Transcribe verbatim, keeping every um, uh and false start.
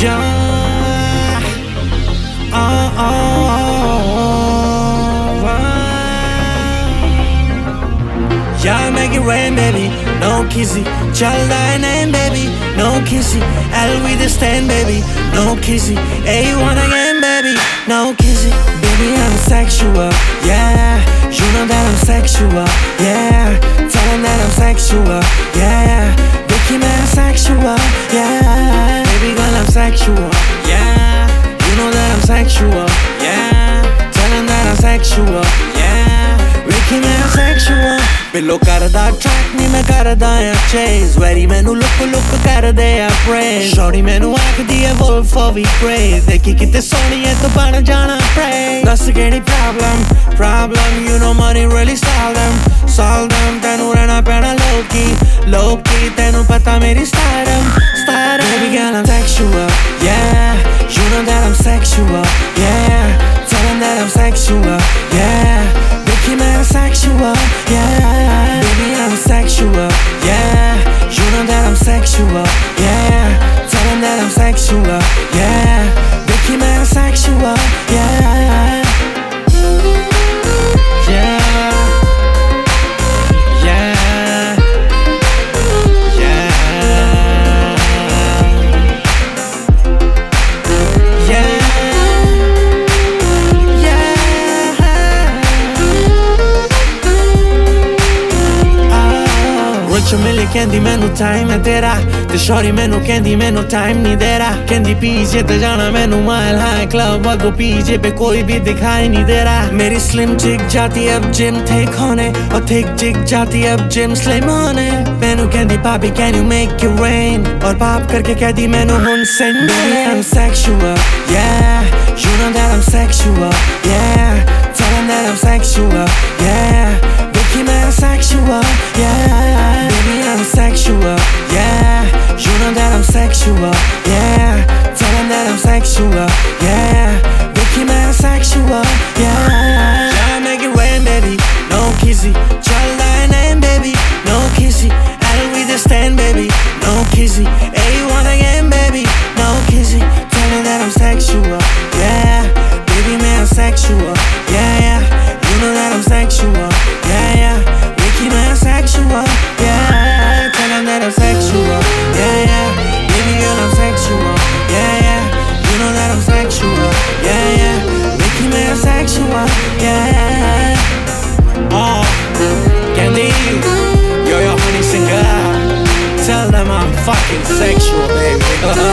Yeah. Oh, oh, oh, oh. Yeah, make it rain, baby. No kissy. Chal name, baby. No kissy. I'll be the stand, baby. No kissy. A one again, baby. No kissy. Baby, I'm sexual. Yeah. You know that I'm sexual. Yeah. Tell them that I'm sexual. Yeah. Vicky, man, sexual. Yeah. Baby girl, I'm sexual. Yeah. You know that I'm sexual. Yeah. Tell them that I'm sexual. Yeah. Vicky, man, sexual. Pillow karda track ni main karda a chase. Very menu look look karde a praise. Shorty menu akhdi a wolf of we praise. Dekhi kitte soni hai to ban jana praise. That's kehdi problem, problem. You know money really solve them, solve them. Tenu rehna pena low-key, low-key. Tenu pata meri stardom, stardom. Baby girl, I'm sexual, yeah. You know that I'm sexual, yeah. Tell them that I'm sexual, yeah. Vicky, man, I'm sexual, yeah. Baby, I'm sexual, yeah. You know that I'm sexual, yeah. Tell them that I'm sexual, yeah. Vicky, man, I'm sexual, yeah. Yeah. Yeah. Yeah. Yeah. Rich मिले कहंदी मैनू time है तेरा ते शौरी मैनू कहंदी मैनू time नहीं दे रहा कहंदी पीछे ते जाना मैनू माइल हाई क्लब वागो पीछे पे कोई भी दिखाई नहीं दे रहा मेरी स्लिम चिक जाती अब जिम थिक होने और थिक चिक जाती अब जिम स्लिम होने मैनू कहंदी पापी can you make it rain और पाप करके कहदी मैनू हुन send Baby, I'm sexual, yeah. You know that I'm sexual, yeah. Tell them that I'm sexual, yeah. Vicky, man, I'm sexual, yeah. Baby, I'm sexual, yeah. You know that I'm sexual, yeah. Tell them that I'm sexual, yeah. Vicky, man, I'm sexual, yeah. Yeah, make it rain, baby. No kissy. Chal name, baby. No kissy. I'll be the stand, baby. No kissy. A one again, baby. No kissy. Tell me that I'm sexual, yeah. Baby, man, I'm sexual, yeah, yeah. You know that I'm sexual, yeah, yeah. Vicky, man, I'm sexual, yeah. Tell them that I'm sexual, yeah, yeah. Baby girl, I'm sexual, yeah, yeah. You know that I'm sexual, yeah, yeah. Vicky, man, I'm sexual, yeah. Oh, Candy, you're your honey singer. Tell them I'm fucking sexual, baby.